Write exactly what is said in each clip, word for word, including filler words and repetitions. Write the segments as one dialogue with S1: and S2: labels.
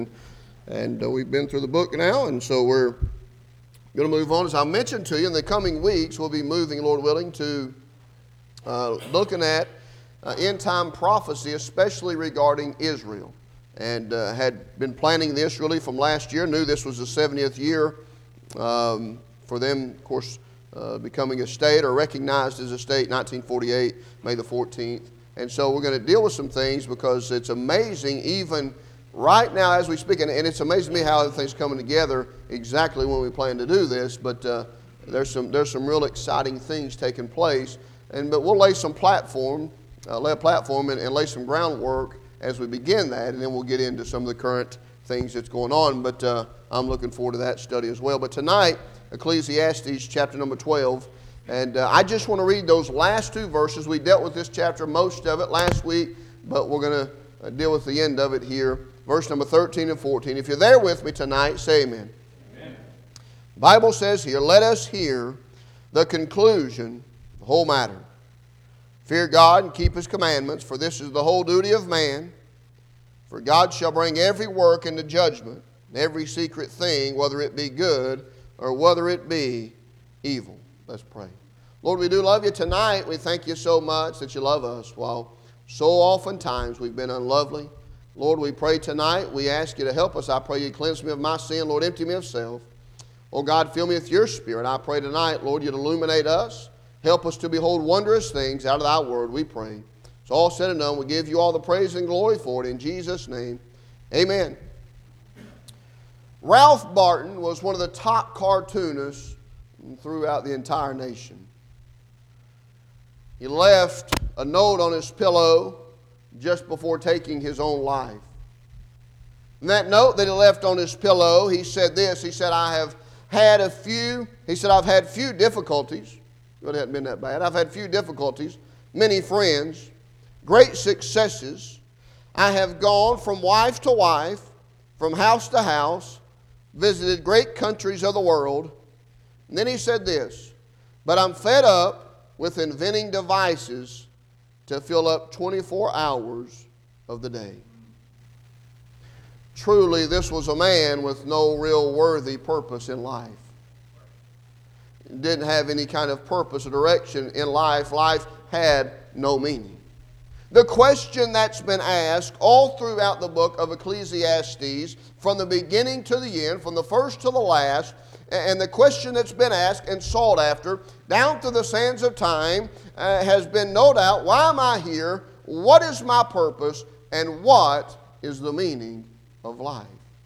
S1: And uh, we've been through the book now, and so we're going to move on. As I mentioned to you, in the coming weeks, we'll be moving, Lord willing, to uh, looking at uh, end-time prophecy, especially regarding Israel. And uh, had been planning this really from last year, knew this was the seventieth year um, for them, of course, uh, becoming a state or recognized as a state, nineteen forty-eight, May the fourteenth. And so we're going to deal with some things because it's amazing even right now as we speak, and it's amazing to me how everything's coming together exactly when we plan to do this, but uh, there's some there's some real exciting things taking place. And but we'll lay some platform, uh, lay a platform and, and lay some groundwork as we begin that, and then we'll get into some of the current things that's going on. But uh, I'm looking forward to that study as well. But tonight, Ecclesiastes chapter number twelve, and uh, I just want to read those last two verses. We dealt with this chapter, most of it, last week, but we're going to uh, deal with the end of it here. Verse number thirteen and fourteen. If you're there with me tonight, say amen. Amen. The Bible says here, let us hear the conclusion, the whole matter. Fear God and keep His commandments, for this is the whole duty of man. For God shall bring every work into judgment, and every secret thing, whether it be good or whether it be evil. Let's pray. Lord, we do love you tonight. We thank you so much that you love us, while so oftentimes we've been unlovely. Lord, we pray tonight. We ask you to help us. I pray you cleanse me of my sin. Lord, empty me of self. Oh God, fill me with your Spirit. I pray tonight, Lord, you'd illuminate us. Help us to behold wondrous things out of thy word, we pray. It's all said and done. We give you all the praise and glory for it in Jesus' name. Amen. Ralph Barton was one of the top cartoonists throughout the entire nation. He left a note on his pillow just before taking his own life. In that note that he left on his pillow, he said this. He said, I have had a few, he said, I've had few difficulties. It hadn't been that bad. I've had few difficulties, many friends, great successes. I have gone from wife to wife, from house to house, visited great countries of the world. And then he said this, but I'm fed up with inventing devices to fill up twenty-four hours of the day. Truly, this was a man with no real worthy purpose in life. He didn't have any kind of purpose or direction in life. Life had no meaning. The question that's been asked all throughout the book of Ecclesiastes, from the beginning to the end, from the first to the last, and the question that's been asked and sought after down through the sands of time uh, has been no doubt, why am I here? What is my purpose? And what is the meaning of life?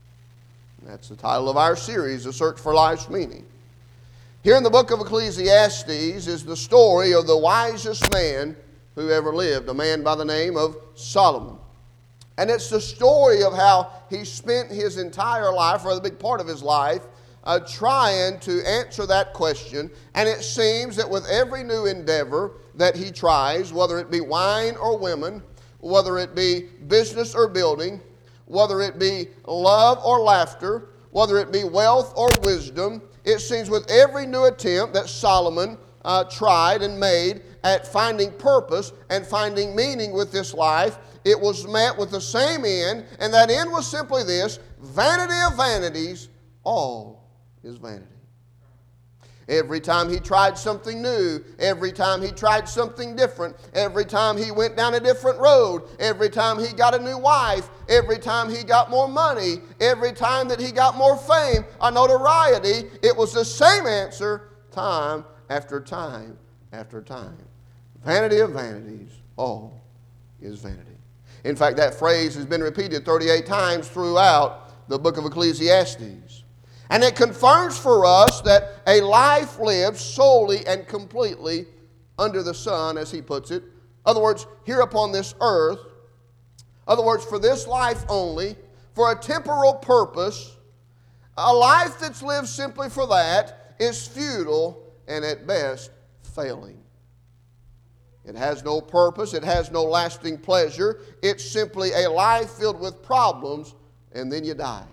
S1: And that's the title of our series, The Search for Life's Meaning. Here in the book of Ecclesiastes is the story of the wisest man who ever lived, a man by the name of Solomon. And it's the story of how he spent his entire life, or a big part of his life, Uh, trying to answer that question. And it seems that with every new endeavor that he tries, whether it be wine or women, whether it be business or building, whether it be love or laughter, whether it be wealth or wisdom, it seems with every new attempt that Solomon uh, tried and made at finding purpose and finding meaning with this life, it was met with the same end, and that end was simply this: vanity of vanities, all is vanity. Every time he tried something new, every time he tried something different, every time he went down a different road, every time he got a new wife, every time he got more money, every time that he got more fame or notoriety, it was the same answer time after time after time. Vanity of vanities, all is vanity. In fact, that phrase has been repeated thirty-eight times throughout the book of Ecclesiastes. And it confirms for us that a life lived solely and completely under the sun, as he puts it. In other words, here upon this earth. In other words, for this life only, for a temporal purpose, a life that's lived simply for that is futile and at best failing. It has no purpose. It has no lasting pleasure. It's simply a life filled with problems, and then you die.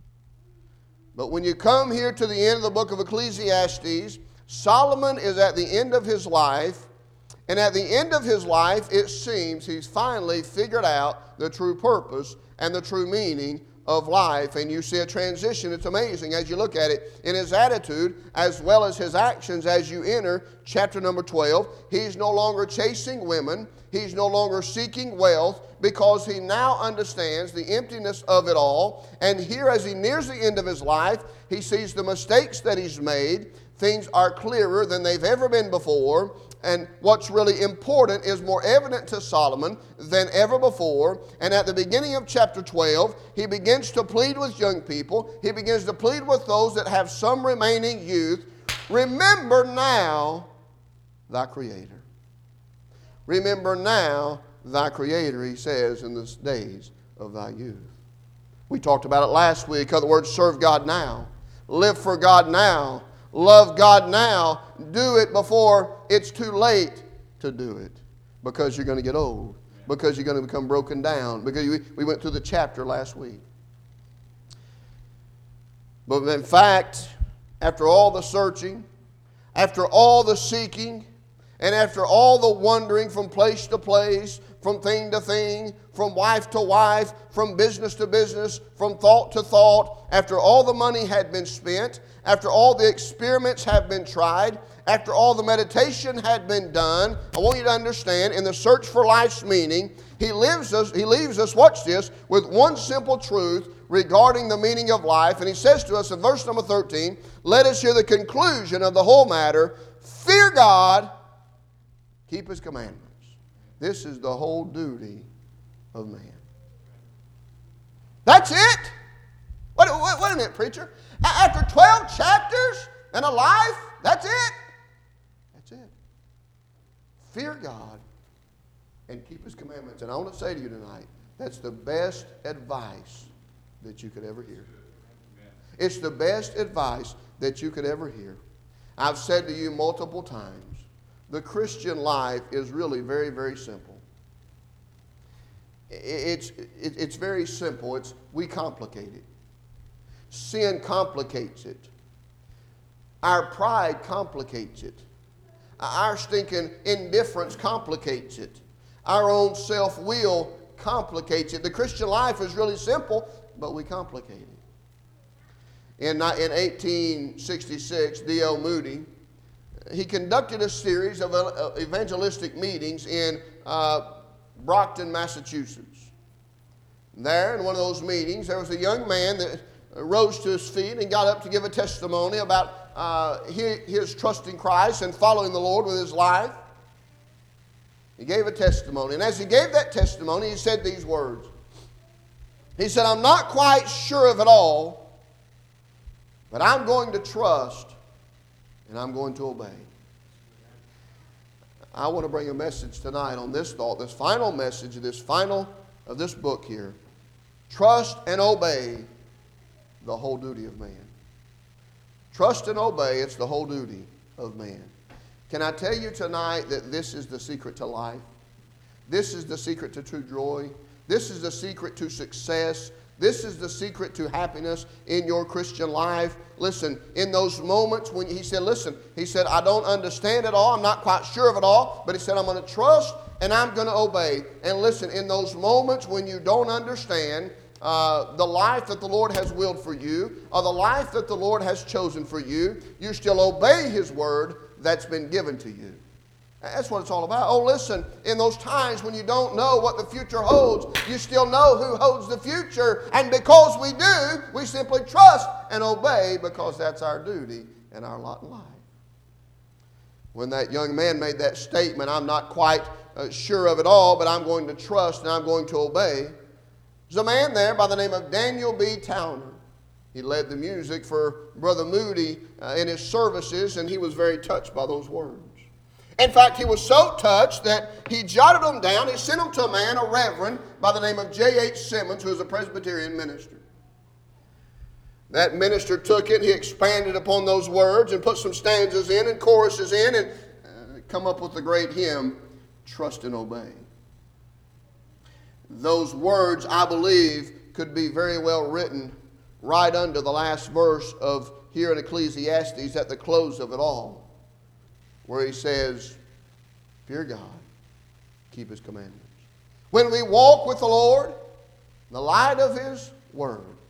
S1: But when you come here to the end of the book of Ecclesiastes, Solomon is at the end of his life, and at the end of his life, it seems he's finally figured out the true purpose and the true meaning of life. And you see a transition. It's amazing as you look at it in his attitude as well as his actions as you enter chapter number twelve. He's no longer chasing women. He's no longer seeking wealth because he now understands the emptiness of it all. And here as he nears the end of his life, he sees the mistakes that he's made. Things are clearer than they've ever been before. And what's really important is more evident to Solomon than ever before. And at the beginning of chapter twelve, he begins to plead with young people. He begins to plead with those that have some remaining youth. Remember now thy Creator. Remember now thy Creator, he says, in the days of thy youth. We talked about it last week. Other words, serve God now. Live for God now. Love God now. Do it before it's too late to do it. Because you're going to get old. Because you're going to become broken down. Because we, we went through the chapter last week. But in fact, after all the searching, after all the seeking, and after all the wandering from place to place, from thing to thing, from wife to wife, from business to business, from thought to thought, after all the money had been spent, after all the experiments have been tried, after all the meditation had been done, I want you to understand, in the search for life's meaning, he leaves us, he leaves us, watch this, with one simple truth regarding the meaning of life. And he says to us in verse number thirteen, let us hear the conclusion of the whole matter. Fear God, keep His commandments. This is the whole duty of man. That's it? Wait, wait, wait a minute, preacher. After twelve chapters and a life, that's it? That's it. Fear God and keep His commandments. And I want to say to you tonight, that's the best advice that you could ever hear. It's the best advice that you could ever hear. I've said to you multiple times, the Christian life is really very, very simple. It's, it's very simple. It's, we complicate it. Sin complicates it. Our pride complicates it. Our stinking indifference complicates it. Our own self-will complicates it. The Christian life is really simple, but we complicate it. In, in eighteen sixty-six, D L Moody, he conducted a series of evangelistic meetings in uh, Brockton, Massachusetts. There, in one of those meetings, there was a young man that rose to his feet and got up to give a testimony about uh, his, his trust in Christ and following the Lord with his life. He gave a testimony. And as he gave that testimony, he said these words. He said, I'm not quite sure of it all, but I'm going to trust and I'm going to obey. I want to bring a message tonight on this thought, this final message of this final of this book here. Trust and obey, the whole duty of man. Trust and obey, it's the whole duty of man. Can I tell you tonight that this is the secret to life? This is the secret to true joy. This is the secret to success. This is the secret to happiness in your Christian life. Listen, in those moments when he said, listen, he said, I don't understand it all. I'm not quite sure of it all. But he said, I'm going to trust and I'm going to obey. And listen, in those moments when you don't understand uh, the life that the Lord has willed for you or the life that the Lord has chosen for you, you still obey His word that's been given to you. That's what it's all about. Oh, listen, in those times when you don't know what the future holds, you still know who holds the future. And because we do, we simply trust and obey because that's our duty and our lot in life. When that young man made that statement, I'm not quite uh, sure of it all, but I'm going to trust and I'm going to obey. There's a man there by the name of Daniel B. Towner. He led the music for Brother Moody uh, in his services, and he was very touched by those words. In fact, he was so touched that he jotted them down. He sent them to a man, a reverend, by the name of J H Simmons, who was a Presbyterian minister. That minister took it, he expanded upon those words and put some stanzas in and choruses in and uh, come up with the great hymn, Trust and Obey. Those words, I believe, could be very well written right under the last verse of here in Ecclesiastes at the close of it all, where he says, fear God, keep His commandments. When we walk with the Lord, the light of His word,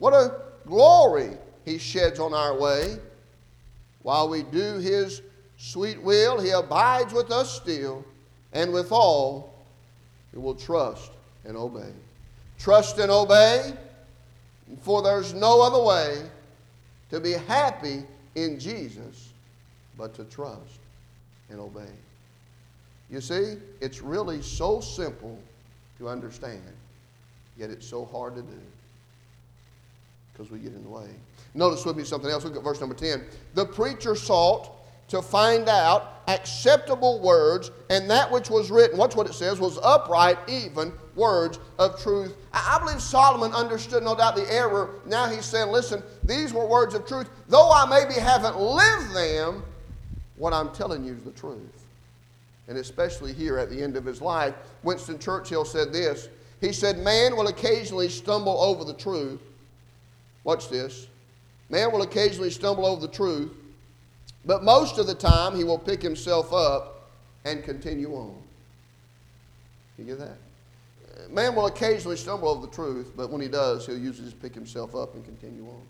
S1: What a glory he sheds on our way. While we do his sweet will, he abides with us still, and withal we will trust and obey. Trust and obey, for there's no other way to be happy in Jesus but to trust and obey. You see, it's really so simple to understand, yet it's so hard to do because we get in the way. Notice with me something else. Look at verse number ten. The preacher sought to find out acceptable words, and that which was written, watch what it says, was upright, even words of truth. I believe Solomon understood, no doubt, the error. Now he's saying, listen, these were words of truth. Though I maybe haven't lived them, what I'm telling you is the truth. And especially here at the end of his life, Winston Churchill said this. He said, man will occasionally stumble over the truth. Watch this. Man will occasionally stumble over the truth, but most of the time he will pick himself up and continue on. You get that? Man will occasionally stumble over the truth, but when he does, he'll usually just pick himself up and continue on.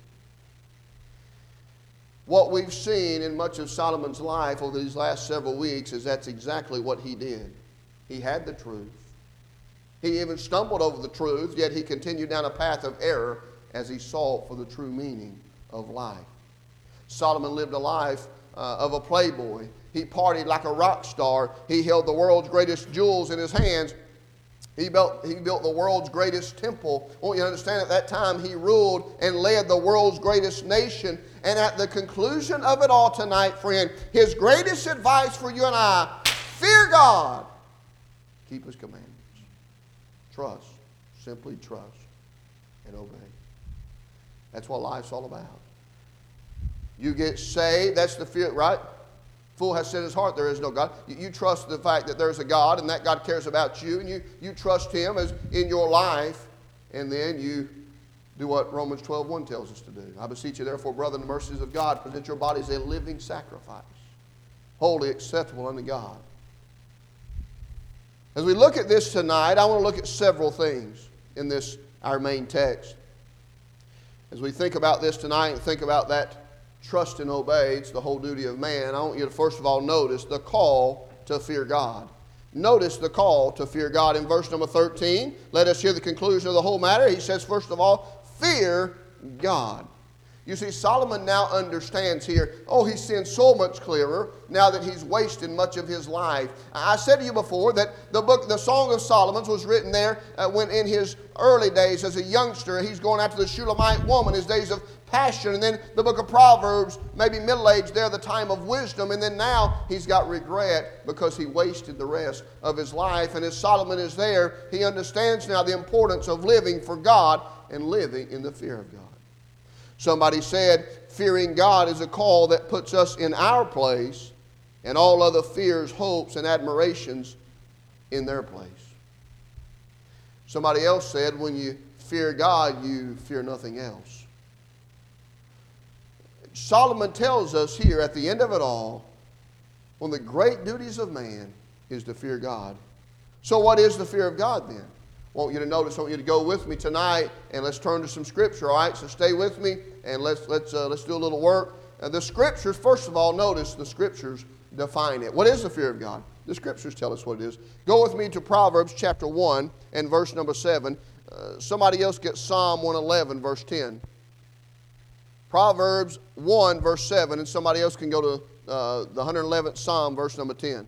S1: What we've seen in much of Solomon's life over these last several weeks is that's exactly what he did. He had the truth. He even stumbled over the truth, yet he continued down a path of error as he sought for the true meaning of life. Solomon lived a life uh, of a playboy. He partied like a rock star. He held the world's greatest jewels in his hands. He built, he built the world's greatest temple. I want you to understand, at that time he ruled and led the world's greatest nation. And at the conclusion of it all tonight, friend, his greatest advice for you and I, fear God. Keep his commandments. Trust. Simply trust and obey. That's what life's all about. You get saved, that's the fear, right? Fool has said in his heart, there is no God. You, you trust the fact that there's a God and that God cares about you, and you, you trust him as in your life, and then you do what Romans twelve one tells us to do. I beseech you, therefore, brethren, the mercies of God, present your bodies a living sacrifice, wholly acceptable unto God. As we look at this tonight, I want to look at several things in this, our main text. As we think about this tonight and think about that trust and obey, it's the whole duty of man, I want you to first of all notice the call to fear God. Notice the call to fear God in verse number thirteen. Let us hear the conclusion of the whole matter. He says, first of all, fear God. You see, Solomon now understands here, oh, he seeing so much clearer now that he's wasted much of his life. I said to you before that the book, the Song of Solomon was written there uh, when in his early days as a youngster, he's going after the Shulamite woman, his days of passion. And then the book of Proverbs, maybe middle-aged there, the time of wisdom. And then now he's got regret because he wasted the rest of his life. And as Solomon is there, he understands now the importance of living for God and living in the fear of God. Somebody said, fearing God is a call that puts us in our place and all other fears, hopes, and admirations in their place. Somebody else said, when you fear God, you fear nothing else. Solomon tells us here at the end of it all, one of the great duties of man is to fear God. So what is the fear of God then? I want you to notice, I want you to go with me tonight, and let's turn to some Scripture, all right? So stay with me, and let's, let's, uh, let's do a little work. Uh, the Scriptures, first of all, notice the Scriptures define it. What is the fear of God? The Scriptures tell us what it is. Go with me to Proverbs chapter one and verse number seven. Uh, somebody else get Psalm one eleven, verse ten. Proverbs one, verse seven, and somebody else can go to uh, the one hundred eleventh Psalm, verse number ten.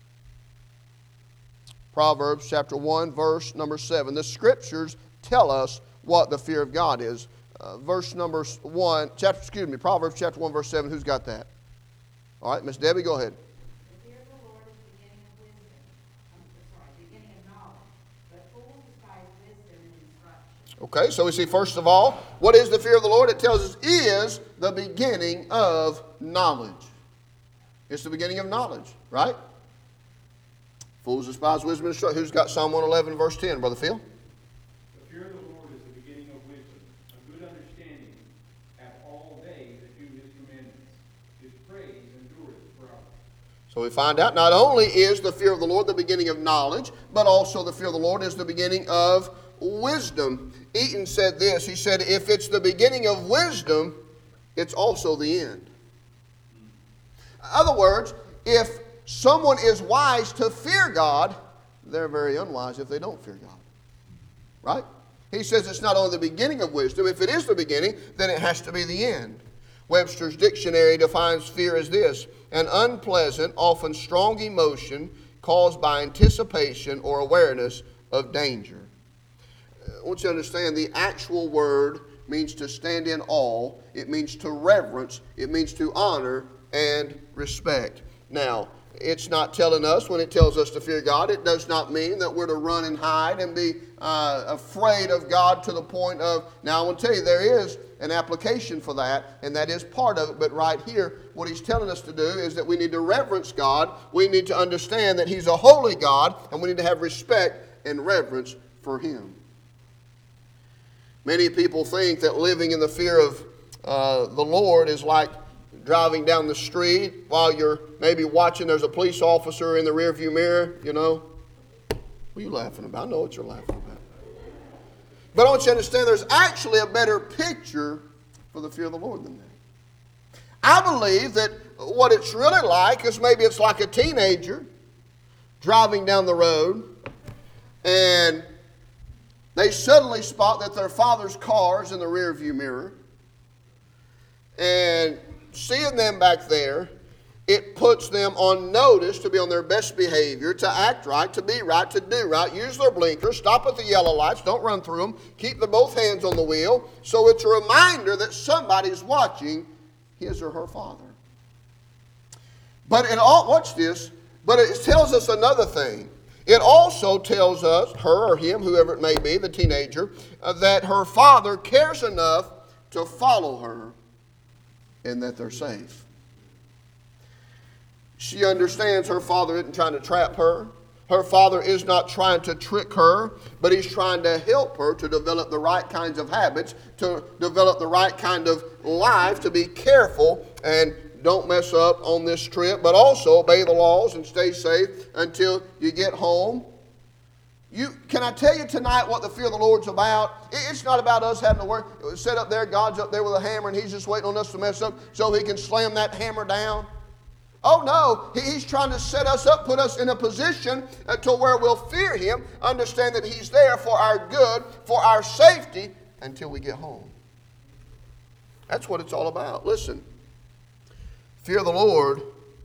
S1: Proverbs chapter one, verse number seven. The Scriptures tell us what the fear of God is. Uh, verse number one, chapter, excuse me, Proverbs chapter one, verse seven. Who's got that? All right, Miss Debbie, go ahead.
S2: The fear of the Lord is the beginning of wisdom. I'm sorry, beginning of knowledge. But fools despise wisdom and instruction.
S1: Okay, so we see first of all, what is the fear of the Lord? It tells us is the beginning of knowledge. It's the beginning of knowledge, right? Fools despise wisdom and instruction. Who's got Psalm one eleven, verse ten, Brother Phil?
S3: The fear of the Lord is the beginning of wisdom. A good understanding have all they that do his commandments. His praise endureth forever.
S1: So we find out not only is the fear of the Lord the beginning of knowledge, but also the fear of the Lord is the beginning of wisdom. Eaton said this. He said, if it's the beginning of wisdom, it's also the end. In other words, if someone is wise to fear God, they're very unwise if they don't fear God. Right? He says it's not only the beginning of wisdom. If it is the beginning, then it has to be the end. Webster's dictionary defines fear as this: an unpleasant, often strong emotion caused by anticipation or awareness of danger. I want you to understand the actual word means to stand in awe. It means to reverence. It means to honor and respect. Now, it's not telling us when it tells us to fear God, it does not mean that we're to run and hide and be uh, afraid of God to the point of, now I want to tell you, there is an application for that, and that is part of it. But right here, what he's telling us to do is that we need to reverence God. We need to understand that he's a holy God, and we need to have respect and reverence for him. Many people think that living in the fear of uh, the Lord is like driving down the street while you're maybe watching there's a police officer in the rearview mirror, you know. What are you laughing about? I know what you're laughing about. But I want you to understand there's actually a better picture for the fear of the Lord than that. I believe that what it's really like is maybe it's like a teenager driving down the road and they suddenly spot that their father's car is in the rearview mirror, and seeing them back there, it puts them on notice to be on their best behavior, to act right, to be right, to do right, use their blinkers, stop at the yellow lights, don't run through them, keep the both hands on the wheel. So it's a reminder that somebody's watching his or her father. But it all, watch this, but it tells us another thing. It also tells us, her or him, whoever it may be, the teenager, uh, that her father cares enough to follow her and that they're safe. She understands her father isn't trying to trap her. Her father is not trying to trick her, but he's trying to help her to develop the right kinds of habits, to develop the right kind of life, to be careful and don't mess up on this trip, but also obey the laws and stay safe until you get home. You, can I tell you tonight what the fear of the Lord's about? It's not about us having to work, sit up there, God's up there with a hammer, and he's just waiting on us to mess up so he can slam that hammer down. Oh no, he's trying to set us up, put us in a position to where we'll fear him, understand that he's there for our good, for our safety, until we get home. That's what it's all about. Listen, fear of the Lord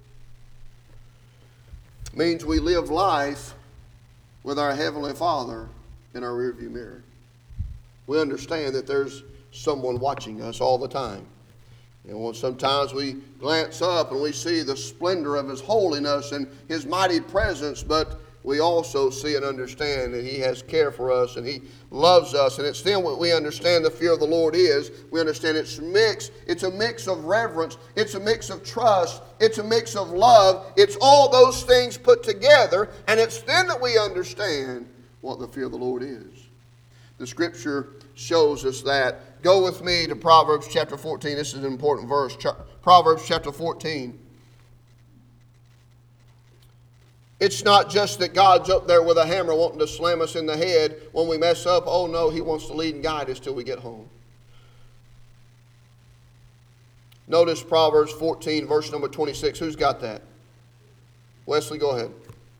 S1: means we live life with our Heavenly Father in our rearview mirror. We understand that there's someone watching us all the time. You know, sometimes we glance up and we see the splendor of his holiness and his mighty presence, but we also see and understand that he has care for us and he loves us. And it's then what we understand the fear of the Lord is. We understand it's mix. It's a mix of reverence. It's a mix of trust. It's a mix of love. It's all those things put together. And it's then that we understand what the fear of the Lord is. The scripture shows us that. Go with me to Proverbs chapter fourteen. This is an important verse. Proverbs chapter fourteen. It's not just that God's up there with a hammer wanting to slam us in the head when we mess up. Oh no, he wants to lead and guide us till we get home. Notice Proverbs fourteen, verse number twenty-six. Who's got that? Wesley, go ahead.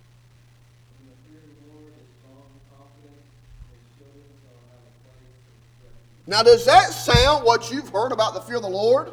S1: Now, does that sound what you've heard about the fear of the Lord?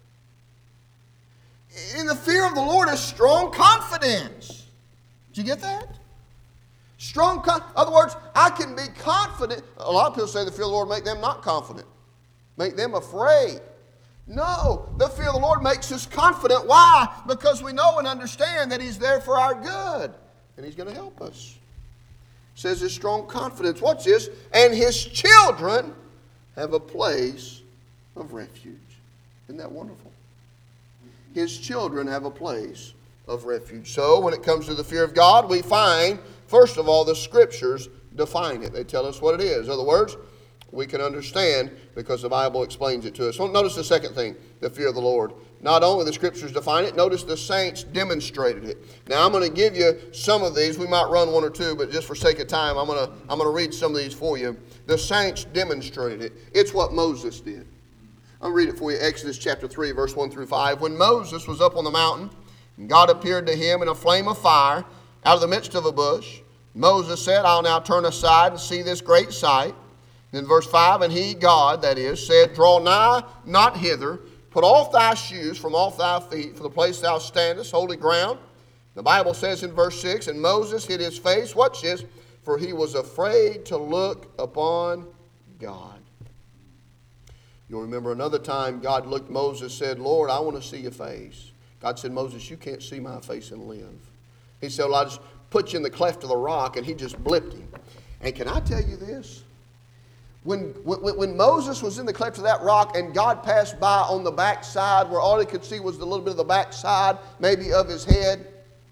S1: In the fear of the Lord is strong confidence. Did you get that? Strong confidence. In other words, I can be confident. A lot of people say the fear of the Lord make them not confident. Make them afraid. No, the fear of the Lord makes us confident. Why? Because we know and understand that he's there for our good. And he's going to help us. It says his strong confidence. Watch this. And his children have a place of refuge. Isn't that wonderful? His children have a place of refuge. So when it comes to the fear of God, we find, first of all, the scriptures define it. They tell us what it is. In other words, we can understand because the Bible explains it to us. So notice the second thing the fear of the Lord not only the Scriptures define it, notice the saints demonstrated it. Now I'm going to give you some of these. We might run one or two, but just for sake of time, I'm going to, I'm going to read some of these for you. The saints demonstrated it. It's what Moses did. I'll read it for you. Exodus chapter three, verse one through five. When Moses was up on the mountain, and God appeared to him in a flame of fire out of the midst of a bush, Moses said, I'll now turn aside and see this great sight. Then verse five, and he, God, that is, said, draw nigh, not hither, put off thy shoes from off thy feet, for the place thou standest, holy ground. The Bible says in verse six, and Moses hid his face, watch this, for he was afraid to look upon God. You'll remember another time God looked at Moses, said, Lord, I want to see your face. God said, Moses, you can't see my face and live. He said, well, I'll just put you in the cleft of the rock, and he just blipped him. And can I tell you this? When, when, when Moses was in the cleft of that rock and God passed by on the backside where all he could see was a little bit of the backside, maybe of his head,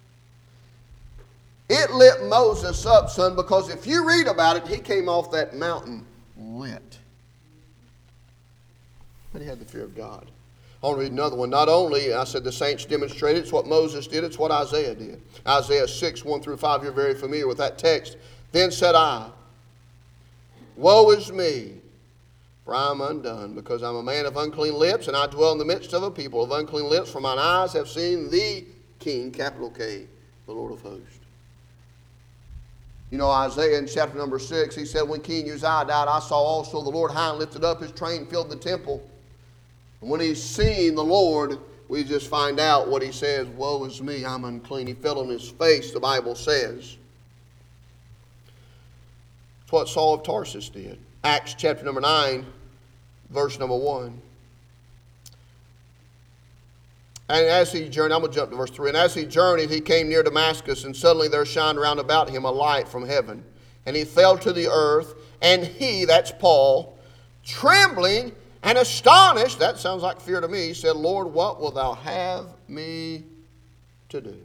S1: it lit Moses up, son, because if you read about it, he came off that mountain lit. But he had the fear of God. I want to read another one. Not only, I said the saints demonstrated, it's what Moses did, it's what Isaiah did. Isaiah six, one through five, you're very familiar with that text. Then said I, woe is me, for I am undone, because I am a man of unclean lips, and I dwell in the midst of a people of unclean lips, for mine eyes have seen the King, capital K, the Lord of hosts. You know, Isaiah in chapter number six, he said, when King Uzziah died, I saw also the Lord high and lifted up, his train filled the temple. And when he's seen the Lord, we just find out what he says, woe is me, I'm unclean. He fell on his face, the Bible says. It's what Saul of Tarsus did. Acts chapter number nine, verse number one. And as he journeyed, I'm going to jump to verse three. And as he journeyed, he came near Damascus, and suddenly there shined round about him a light from heaven. And he fell to the earth, and he, that's Paul, trembling and astonished, that sounds like fear to me, said, Lord, what wilt thou have me to do?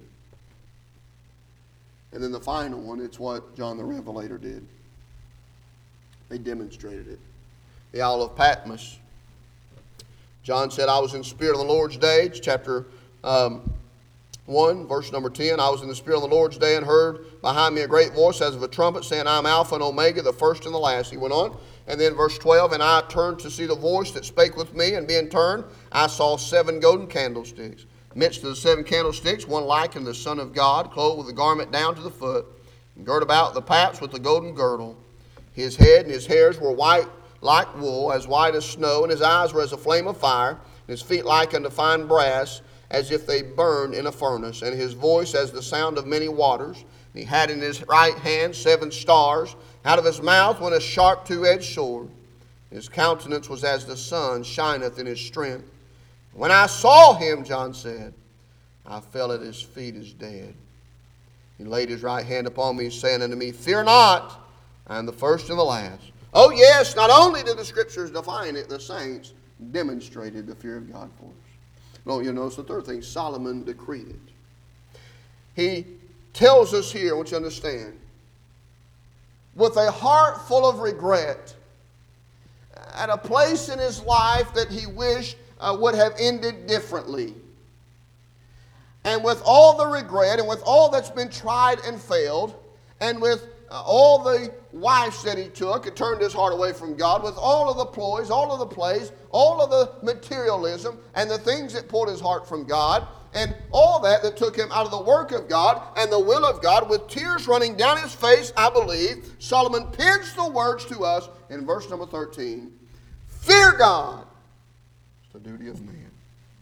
S1: And then the final one, it's what John the Revelator did. They demonstrated it. The Isle of Patmos. John said, I was in the Spirit of the Lord's day, it's chapter um, one, verse number ten. I was in the Spirit of the Lord's day and heard behind me a great voice as of a trumpet saying, I am Alpha and Omega, the first and the last. He went on. And then verse twelve, and I turned to see the voice that spake with me, and being turned, I saw seven golden candlesticks. Amidst of the seven candlesticks, one like unto the Son of God, clothed with a garment down to the foot, and girt about the paps with the golden girdle. His head and his hairs were white like wool, as white as snow, and his eyes were as a flame of fire, and his feet like unto fine brass, as if they burned in a furnace, and his voice as the sound of many waters. And he had in his right hand seven stars. Out of his mouth went a sharp two-edged sword. His countenance was as the sun shineth in his strength. When I saw him, John said, I fell at his feet as dead. He laid his right hand upon me, saying unto me, fear not, I am the first and the last. Oh yes, not only did the Scriptures define it, the saints demonstrated the fear of God for us. Don't you notice the third thing? Solomon decreed it. He tells us here, I want you to understand, with a heart full of regret, at a place in his life that he wished uh, would have ended differently. And with all the regret, and with all that's been tried and failed, and with Uh, all the wives that he took and turned his heart away from God, with all of the ploys, all of the plays, all of the materialism and the things that pulled his heart from God, and all that that took him out of the work of God and the will of God, with tears running down his face, I believe, Solomon pens the words to us in verse number thirteen. Fear God. It's the duty of man.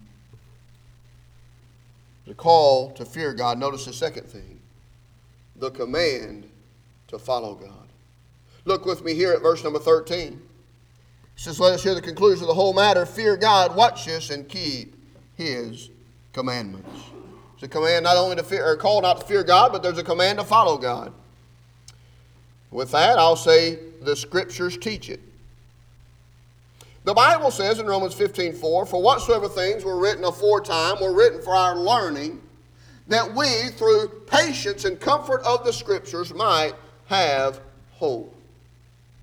S1: The call to fear God. Notice the second thing. The command to follow God. Look with me here at verse number thirteen. It says, let us hear the conclusion of the whole matter. Fear God, watch this, and keep his commandments. It's a command not only to fear, or call not to fear God, but there's a command to follow God. With that, I'll say the Scriptures teach it. The Bible says in Romans fifteen four, for whatsoever things were written aforetime were written for our learning, that we, through patience and comfort of the Scriptures, might have hope.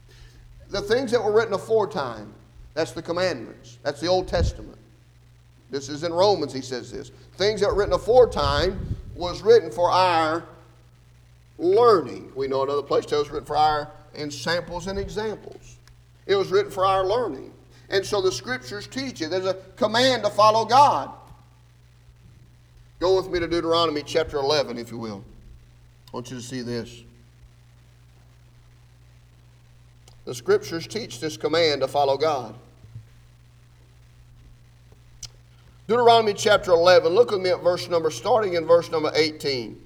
S1: The things that were written aforetime, that's the commandments. That's the Old Testament. This is in Romans, he says this. Things that were written aforetime was written for our learning. We know another place that was written for our in samples and examples. It was written for our learning. And so the Scriptures teach it. There's a command to follow God. Go with me to Deuteronomy chapter eleven, if you will. I want you to see this. The Scriptures teach this command to follow God. Deuteronomy chapter eleven, look with me at verse number, starting in verse number eighteen.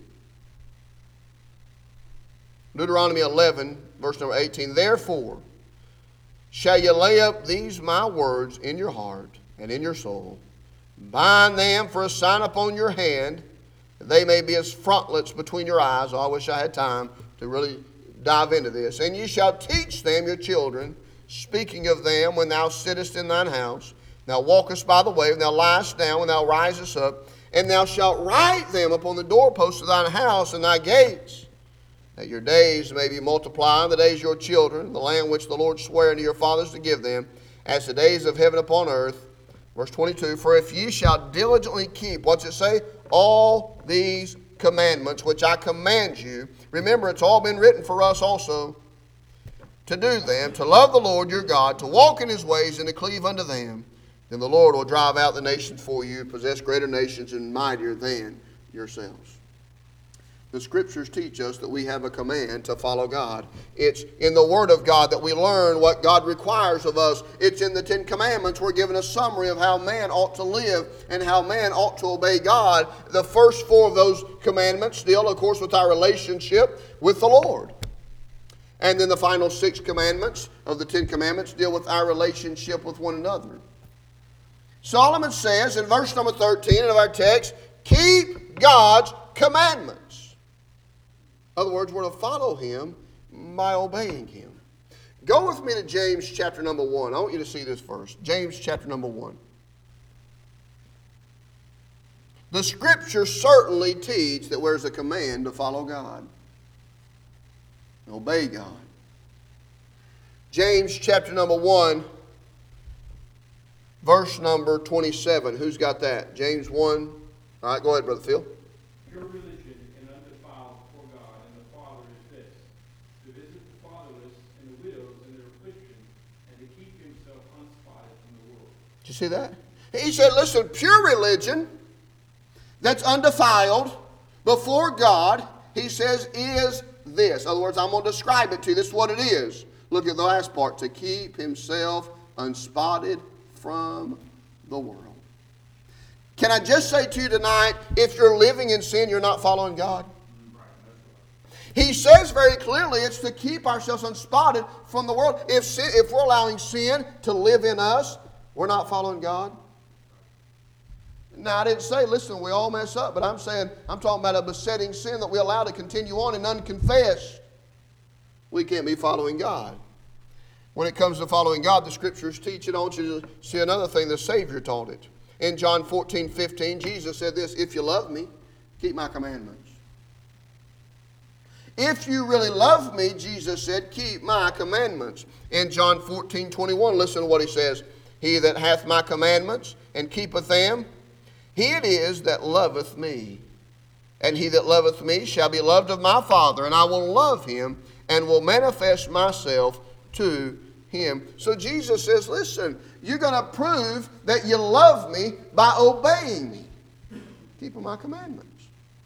S1: Deuteronomy eleven, verse number eighteen. Therefore shall ye lay up these my words in your heart and in your soul. Bind them for a sign upon your hand, that they may be as frontlets between your eyes. Oh, I wish I had time to really dive into this. And ye shall teach them your children, speaking of them when thou sittest in thine house, thou walkest by the way, when thou liest down, when thou risest up, and thou shalt write them upon the doorposts of thine house and thy gates, that your days may be multiplied, the days of your children, the land which the Lord sware unto your fathers to give them, as the days of heaven upon earth. Verse twenty-two, for if ye shall diligently keep, what's it say? All these commandments which I command you. Remember, it's all been written for us also, to do them, to love the Lord your God, to walk in his ways, and to cleave unto them. Then the Lord will drive out the nations for you, possess greater nations and mightier than yourselves. The Scriptures teach us that we have a command to follow God. It's in the Word of God that we learn what God requires of us. It's in the Ten Commandments we're given a summary of how man ought to live and how man ought to obey God. The first four of those commandments deal, of course, with our relationship with the Lord. And then the final six commandments of the Ten Commandments deal with our relationship with one another. Solomon says in verse number thirteen of our text, keep God's commandments. In other words, we're to follow him by obeying him. Go with me to James chapter number one. I want you to see this first. James chapter number one. The Scriptures certainly teach that there's a command to follow God. Obey God. James chapter number one, verse number twenty-seven. Who's got that? James one. All right, go ahead, Brother Phil.
S3: Your religion and undefiled before God and the Father is this, to visit the fatherless and the widows in their affliction, and to keep himself unspotted from the world.
S1: Did you see that? He said, listen, pure religion that's undefiled before God, he says, is this. In other words, I'm going to describe it to you. This is what it is. Look at the last part. To keep himself unspotted from the world. Can I just say to you tonight, if you're living in sin, you're not following God? He says very clearly it's to keep ourselves unspotted from the world. If sin, if we're allowing sin to live in us, we're not following God. Now, I didn't say, listen, we all mess up, but I'm saying, I'm talking about a besetting sin that we allow to continue on and unconfessed. We can't be following God. When it comes to following God, the Scriptures teach it. I want you to see another thing. The Savior taught it. In John fourteen fifteen, Jesus said this, if you love me, keep my commandments. If you really love me, Jesus said, keep my commandments. In John fourteen twenty-one, listen to what he says. He that hath my commandments and keepeth them, he it is that loveth me. And he that loveth me shall be loved of my Father, and I will love him and will manifest myself to him. So Jesus says, listen, you're going to prove that you love me by obeying me. Keeping my commandments.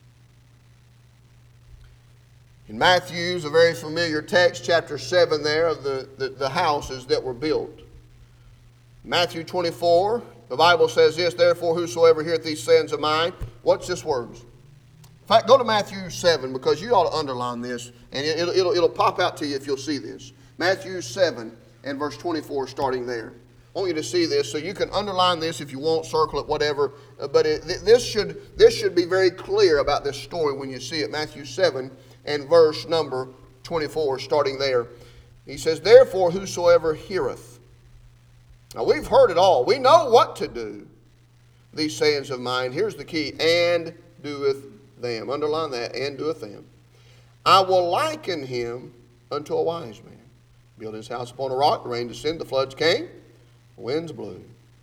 S1: In Matthew's, a very familiar text, chapter seven there, of the, the, the houses that were built. Matthew twenty-four, the Bible says this, therefore whosoever heareth these sayings of mine, what's this words? In fact, go to Matthew seven, because you ought to underline this, and it, it'll, it'll, it'll pop out to you if you'll see this. Matthew seven and verse twenty-four, starting there. I want you to see this, so you can underline this if you want, circle it, whatever. But it, this should this should be very clear about this story when you see it. Matthew seven and verse number twenty-four, starting there. He says, therefore whosoever heareth. Now we've heard it all. We know what to do. These sayings of mine, here's the key, and doeth them. Underline that, and doeth them. I will liken him unto a wise man. Built his house upon a rock, the rain descended, the floods came, the winds blew,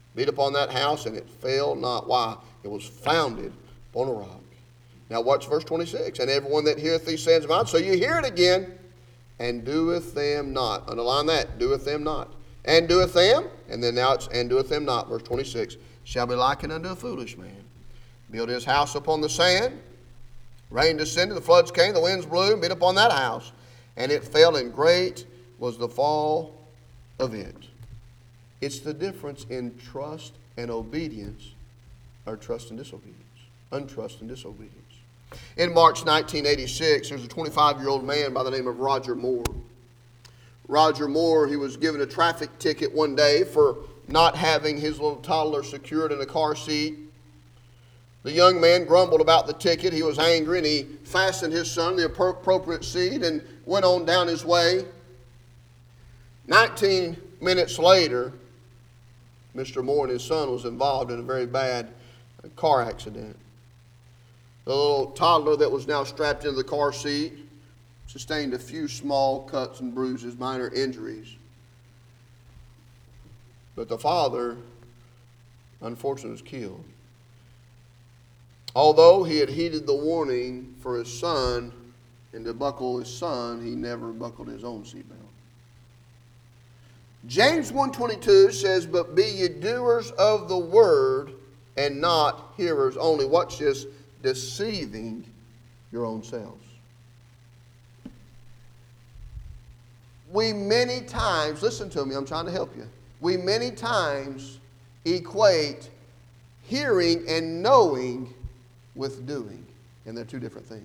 S1: Beat upon that house, and it fell not. Why? It was founded upon a rock. Now watch verse twenty-six. And everyone that heareth these sayings of mine, so you hear it again, and doeth them not. Underline that, doeth them not. And doeth them, and then now it's, and doeth them not. Verse twenty-six. Shall be likened unto a foolish man. Build his house upon the sand. Rain descended, the floods came, the winds blew, and beat upon that house. And it fell, and great was the fall of it. It's the difference in trust and obedience, or trust and disobedience. Untrust and disobedience. In March nineteen eighty-six, there's a twenty-five-year-old man by the name of Roger Moore. Roger Moore, he was given a traffic ticket one day for not having his little toddler secured in a car seat. The young man grumbled about the ticket. He was angry, and he fastened his son in the appropriate seat and went on down his way. Nineteen minutes later, Mister Moore and his son was involved in a very bad car accident. The little toddler that was now strapped into the car seat sustained a few small cuts and bruises, minor injuries. But the father, unfortunately, was killed. Although he had heeded the warning for his son and to buckle his son, he never buckled his own seatbelt. James one twenty-two says, but be ye doers of the word and not hearers only. Watch this, deceiving your own selves. We many times, listen to me, I'm trying to help you. We many times equate hearing and knowing with doing. And they're two different things.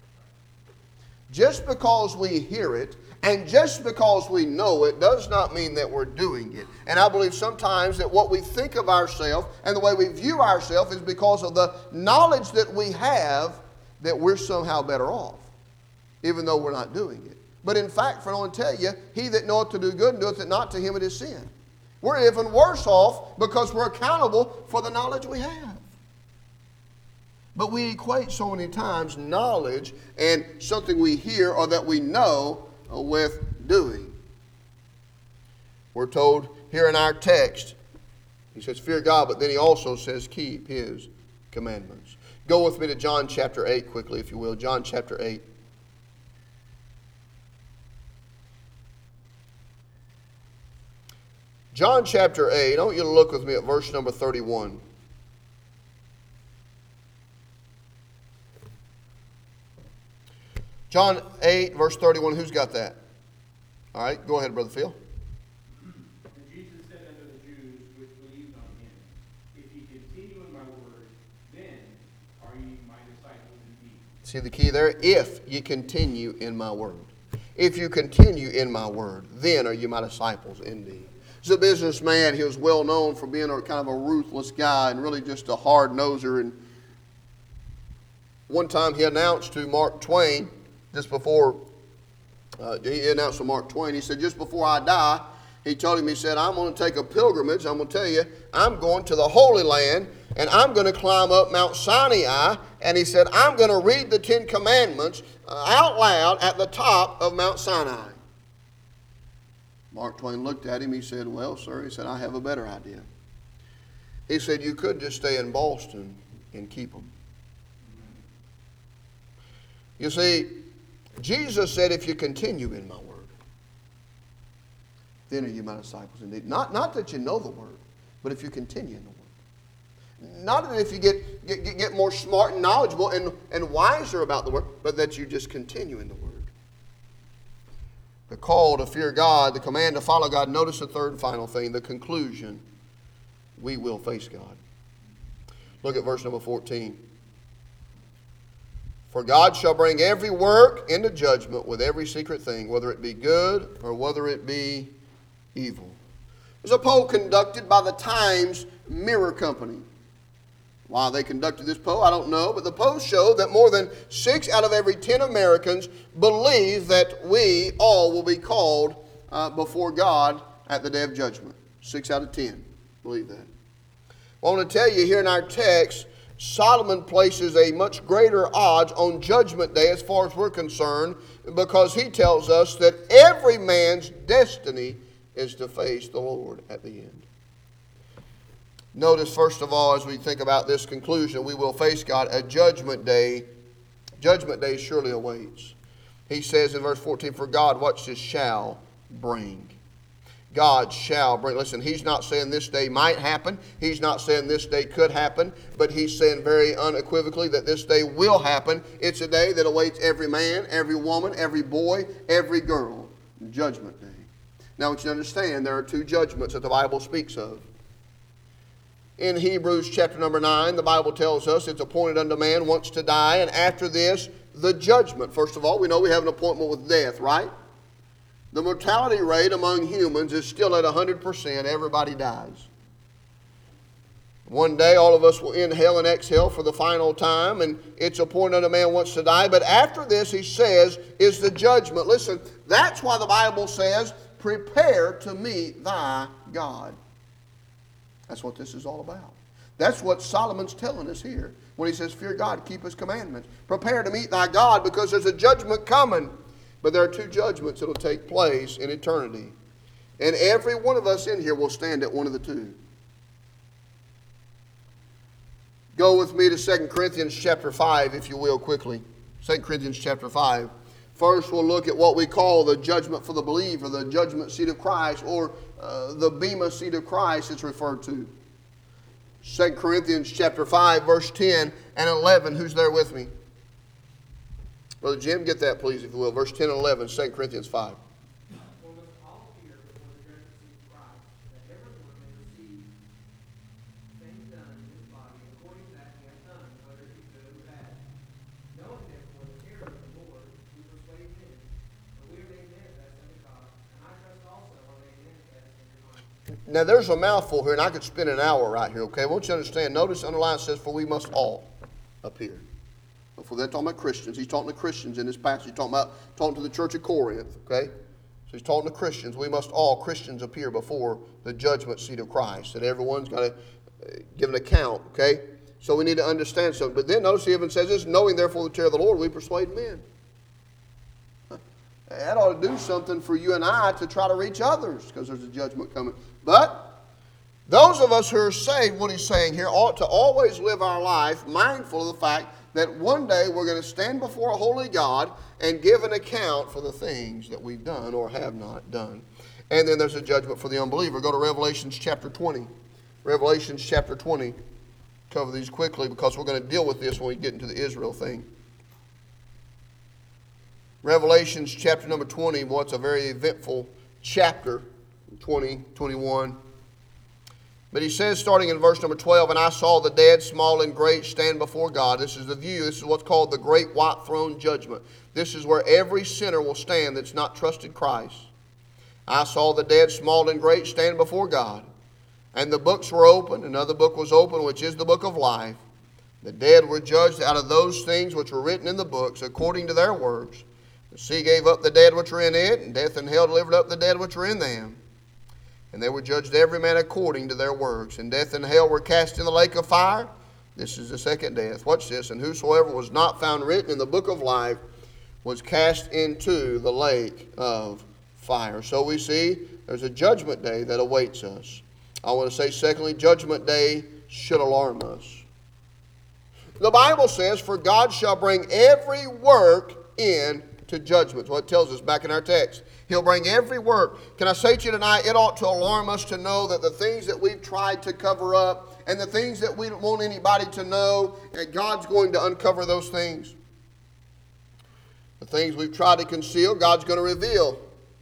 S1: Just because we hear it and just because we know it does not mean that we're doing it. And I believe sometimes that what we think of ourselves and the way we view ourselves is because of the knowledge that we have that we're somehow better off, even though we're not doing it. But in fact, for I want to tell you, he that knoweth to do good and doeth it not, to him it is sin. We're even worse off because we're accountable for the knowledge we have. But we equate so many times knowledge and something we hear or that we know with doing. We're told here in our text, he says, fear God, but then he also says, keep his commandments. Go with me to John chapter eight quickly, if you will. John chapter eight. John chapter eight, I want you to look with me at verse number thirty-one. John eight, verse thirty-one, who's got that? All right, go ahead, Brother Phil.
S3: And Jesus said unto the Jews which believed on him, if ye continue in my word, then are ye my disciples indeed.
S1: See the key there? If ye continue in my word. If you continue in my word, then are you my disciples indeed. He's a businessman. He was well known for being a kind of a ruthless guy and really just a hard noser. And one time he announced to Mark Twain, just before, uh, he announced to Mark Twain, he said, just before I die, he told him, he said, I'm going to take a pilgrimage. I'm going to tell you, I'm going to the Holy Land, and I'm going to climb up Mount Sinai. And he said, I'm going to read the Ten Commandments uh, out loud at the top of Mount Sinai. Mark Twain looked at him. He said, well, sir, he said, I have a better idea. He said, you could just stay in Boston and keep them. You see, Jesus said, if you continue in my word, then are you my disciples indeed. Not, not that you know the word, but if you continue in the word. Not that if you get, get, get more smart and knowledgeable and, and wiser about the word, but that you just continue in the word. The call to fear God, the command to follow God. Notice the third and final thing, the conclusion. We will face God. Look at verse number fourteen. For God shall bring every work into judgment with every secret thing, whether it be good or whether it be evil. There's a poll conducted by the Times Mirror Company. Why they conducted this poll, I don't know, but the poll showed that more than six out of every ten Americans believe that we all will be called uh, before God at the day of judgment. Six out of ten believe that. I want to tell you here in our text, Solomon places a much greater odds on Judgment Day as far as we're concerned, because he tells us that every man's destiny is to face the Lord at the end. Notice, first of all, as we think about this conclusion, we will face God. A judgment day, judgment day surely awaits. He says in verse fourteen, for God, watch this, shall bring. God shall bring. Listen, he's not saying this day might happen. He's not saying this day could happen. But he's saying very unequivocally that this day will happen. It's a day that awaits every man, every woman, every boy, every girl. Judgment day. Now, I want you to understand there are two judgments that the Bible speaks of. In Hebrews chapter number nine, the Bible tells us it's appointed unto man once to die, and after this, the judgment. First of all, we know we have an appointment with death, right? The mortality rate among humans is still at one hundred percent. Everybody dies. One day, all of us will inhale and exhale for the final time, and it's appointed unto man once to die. But after this, he says, is the judgment. Listen, that's why the Bible says, prepare to meet thy God. That's what this is all about. That's what Solomon's telling us here when he says, fear God, keep his commandments. Prepare to meet thy God, because there's a judgment coming. But there are two judgments that will take place in eternity. And every one of us in here will stand at one of the two. Go with me to Second Corinthians chapter five, if you will, quickly. Second Corinthians chapter five. First, we'll look at what we call the judgment for the believer, the judgment seat of Christ, or uh, the bema seat of Christ it's referred to. Second Corinthians chapter five, verse ten and eleven. Who's there with me? Brother Jim, get that please, if you will. Verse ten and eleven, Second Corinthians five.
S4: For we all appear before the judgment seat of Christ, that everyone may receive things done in his body according to that he has done, whether it be good or bad. Knowing therefore the fear of the Lord, we persuade men, for we are made manifest unto God, and I trust also are made manifest in your mind.
S1: Now there's a mouthful here, and I could spend an hour right here, okay? I want you to understand. Notice underline says, for we must all appear. For they're talking about Christians. He's talking to Christians in this passage. He's talking about talking to the church of Corinth, okay? So he's talking to Christians. We must all, Christians, appear before the judgment seat of Christ. That everyone's got to give an account, okay? So we need to understand something. But then notice he even says this, knowing therefore the terror of the Lord, we persuade men. That ought to do something for you and I to try to reach others, because there's a judgment coming. But those of us who are saved, what he's saying here, ought to always live our life mindful of the fact that one day we're going to stand before a holy God and give an account for the things that we've done or have not done. And then there's a judgment for the unbeliever. Go to Revelations chapter twenty. Revelations chapter twenty. Cover these quickly because we're going to deal with this when we get into the Israel thing. Revelations chapter number twenty, well, it's a very eventful chapter, twenty, twenty-one. But he says, starting in verse number twelve, and I saw the dead, small and great, stand before God. This is the view. This is what's called the great white throne judgment. This is where every sinner will stand that's not trusted Christ. I saw the dead, small and great, stand before God. And the books were opened. Another book was opened, which is the book of life. The dead were judged out of those things which were written in the books, according to their works. The sea gave up the dead which were in it, and death and hell delivered up the dead which were in them. And they were judged every man according to their works. And death and hell were cast in the lake of fire. This is the second death. Watch this. And whosoever was not found written in the book of life was cast into the lake of fire. So we see there's a judgment day that awaits us. I want to say, secondly, judgment day should alarm us. The Bible says, for God shall bring every work into judgment. What it tells us back in our text. He'll bring every work. Can I say to you tonight, it ought to alarm us to know that the things that we've tried to cover up and the things that we don't want anybody to know, that God's going to uncover those things. The things we've tried to conceal, God's going to reveal.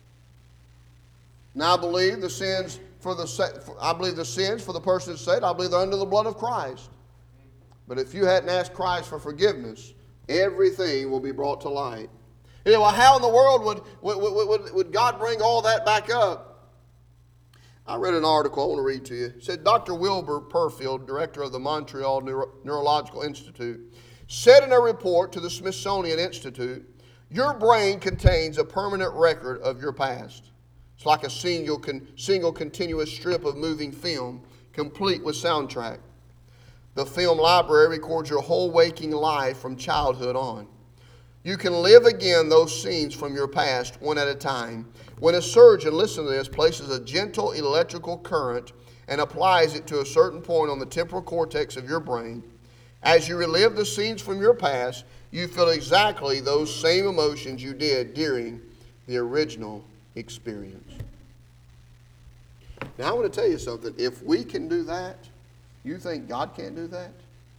S1: Now I believe the sins for the I believe the sins for the person that's saved, I believe they're under the blood of Christ. But if you hadn't asked Christ for forgiveness, everything will be brought to light. You know, well, how in the world would, would, would, would God bring all that back up? I read an article I want to read to you. It said Doctor Wilbur Perfield, director of the Montreal Neuro- Neurological Institute, said in a report to the Smithsonian Institute, your brain contains a permanent record of your past. It's like a single, con- single continuous strip of moving film, complete with soundtrack. The film library records your whole waking life from childhood on. You can live again those scenes from your past one at a time. When a surgeon, listen to this, places a gentle electrical current and applies it to a certain point on the temporal cortex of your brain, as you relive the scenes from your past, you feel exactly those same emotions you did during the original experience. Now, I want to tell you something. If we can do that, you think God can't do that?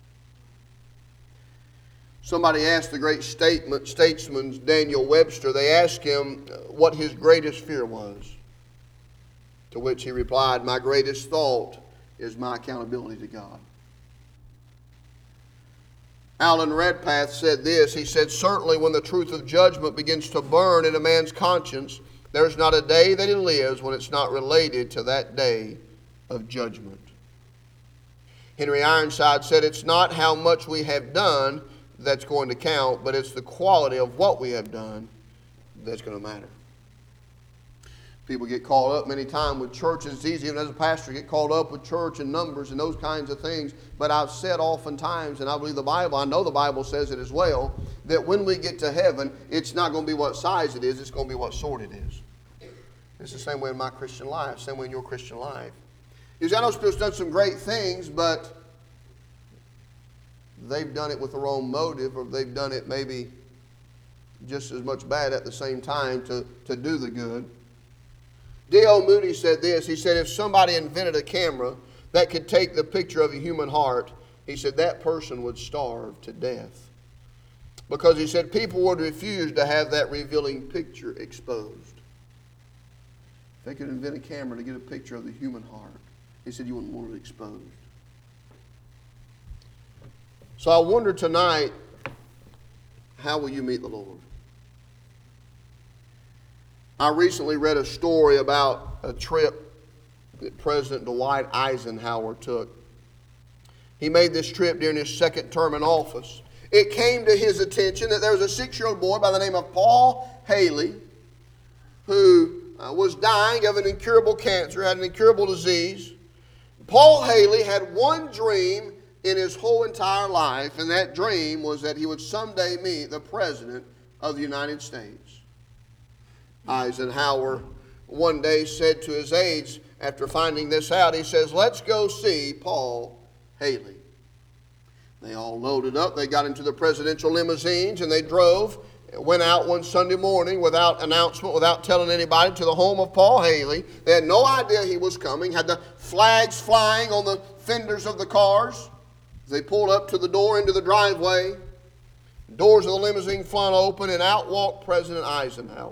S1: Somebody asked the great statement, statesman Daniel Webster, they asked him what his greatest fear was. To which he replied, my greatest thought is my accountability to God. Alan Redpath said this. He said, certainly when the truth of judgment begins to burn in a man's conscience, there's not a day that he lives when it's not related to that day of judgment. Henry Ironside said, it's not how much we have done that's going to count, but it's the quality of what we have done that's going to matter. People get caught up many times with churches. It's easy, even as a pastor, to get caught up with church and numbers and those kinds of things. But I've said oftentimes, and I believe the Bible, I know the Bible says it as well, that when we get to heaven, it's not going to be what size it is, it's going to be what sort it is. It's the same way in my Christian life, same way in your Christian life. You see, I know people's done some great things, but they've done it with the wrong motive, or they've done it maybe just as much bad at the same time to, to do the good. D L Moody said this. He said, if somebody invented a camera that could take the picture of a human heart, he said that person would starve to death. Because he said people would refuse to have that revealing picture exposed. If they could invent a camera to get a picture of the human heart, he said you wouldn't want it exposed. So I wonder tonight, how will you meet the Lord? I recently read a story about a trip that President Dwight Eisenhower took. He made this trip during his second term in office. It came to his attention that there was a six-year-old boy by the name of Paul Haley who uh, was dying of an incurable cancer, had an incurable disease. Paul Haley had one dream in his whole entire life, and that dream was that he would someday meet the President of the United States. Eisenhower one day said to his aides, after finding this out, he says, let's go see Paul Haley. They all loaded up. They got into the presidential limousines and they drove, went out one Sunday morning without announcement, without telling anybody, to the home of Paul Haley. They had no idea he was coming, had the flags flying on the fenders of the cars. They pulled up to the door into the driveway. Doors of the limousine flung open and out walked President Eisenhower.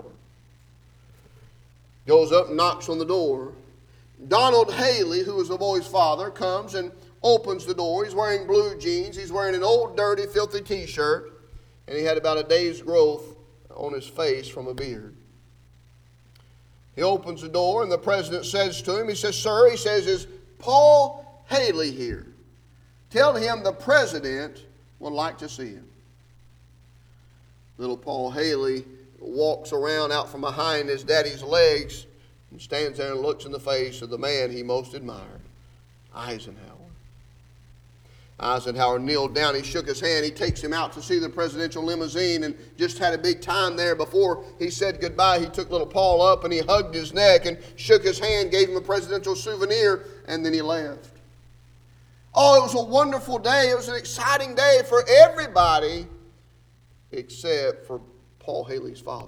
S1: Goes up and knocks on the door. Donald Haley, who was the boy's father, comes and opens the door. He's wearing blue jeans. He's wearing an old, dirty, filthy T-shirt. And he had about a day's growth on his face from a beard. He opens the door and the president says to him, he says, sir, he says, is Paul Haley here? Tell him the president would like to see him. Little Paul Haley walks around out from behind his daddy's legs and stands there and looks in the face of the man he most admired, Eisenhower. Eisenhower kneeled down, he shook his hand, he takes him out to see the presidential limousine and just had a big time there. Before he said goodbye, he took little Paul up and he hugged his neck and shook his hand, gave him a presidential souvenir, and then he left. Oh, it was a wonderful day. It was an exciting day for everybody except for Paul Haley's father.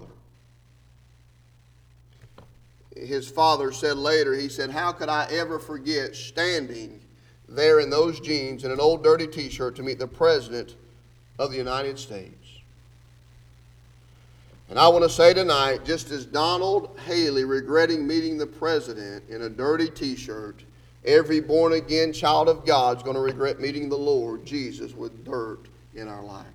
S1: His father said later, he said, how could I ever forget standing there in those jeans and an old dirty T-shirt to meet the President of the United States? And I want to say tonight, just as Donald Haley regretting meeting the President in a dirty T-shirt, every born-again child of God is going to regret meeting the Lord Jesus with dirt in our lives.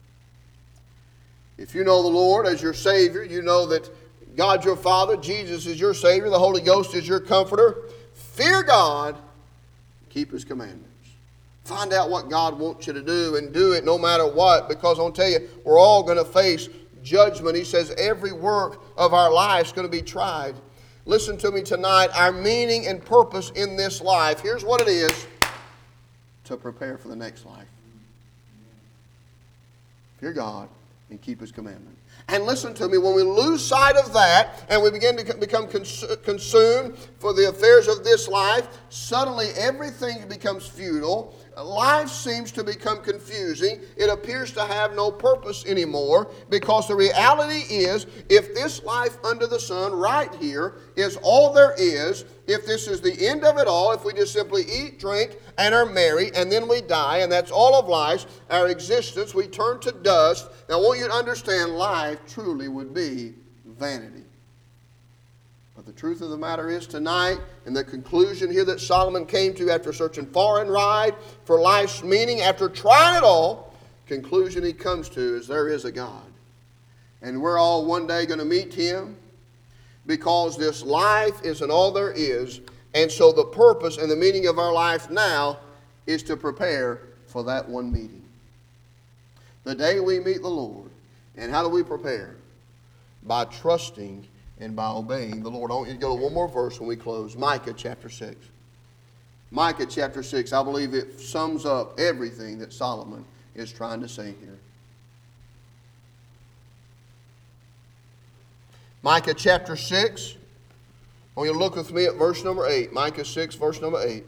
S1: If you know the Lord as your Savior, you know that God your Father, Jesus is your Savior, the Holy Ghost is your Comforter. Fear God, keep His commandments. Find out what God wants you to do and do it no matter what, because I'll tell you, we're all going to face judgment. He says every work of our life is going to be tried. Listen to me tonight. Our meaning and purpose in this life, here's what it is: to prepare for the next life. Fear God and keep His commandment. And listen to me, when we lose sight of that and we begin to become cons- consumed for the affairs of this life, suddenly everything becomes futile. Life seems to become confusing. It appears to have no purpose anymore, because the reality is, if this life under the sun right here is all there is, if this is the end of it all, if we just simply eat, drink, and are merry, and then we die, and that's all of life, our existence, we turn to dust. Now, I want you to understand, life truly would be vanity. But the truth of the matter is tonight, and the conclusion here that Solomon came to after searching far and wide for life's meaning, after trying it all, conclusion he comes to is there is a God. And we're all one day going to meet him, because this life isn't all there is. And so the purpose and the meaning of our life now is to prepare for that one meeting. The day we meet the Lord. And how do we prepare? By trusting and by obeying the Lord. I want you to go to one more verse when we close. Micah chapter six. Micah chapter six. I believe it sums up everything that Solomon is trying to say here. Micah chapter six. I want you to look with me at verse number eight. Micah six, verse number eight.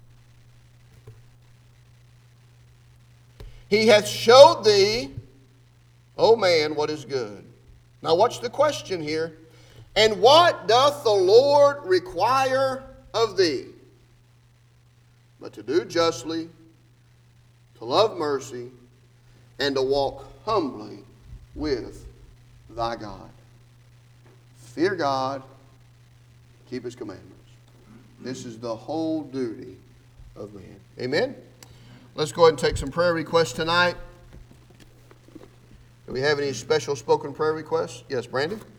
S1: He hath showed thee, O man, what is good. Now watch the question here. And what doth the Lord require of thee? But to do justly, to love mercy, and to walk humbly with thy God. Fear God, keep his commandments. This is the whole duty of man. Amen? Let's go ahead and take some prayer requests tonight. Do we have any special spoken prayer requests? Yes, Brandon?